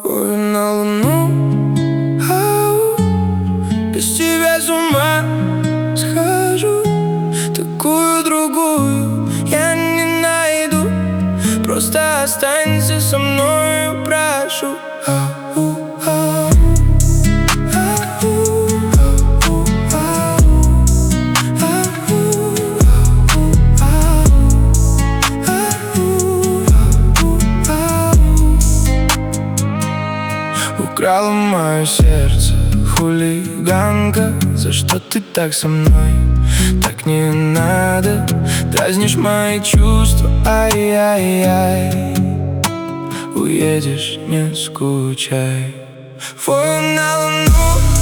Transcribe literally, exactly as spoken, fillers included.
Ой, на луну, ау, без тебя с ума схожу. Такую другую я не найду. Просто останься со мною, прошу. Ау, ау. Украла мое сердце, хулиганка. За что ты так со мной? Так не надо. Дразнишь мои чувства, ай-яй-яй. Уедешь, не скучай. Вою на луну.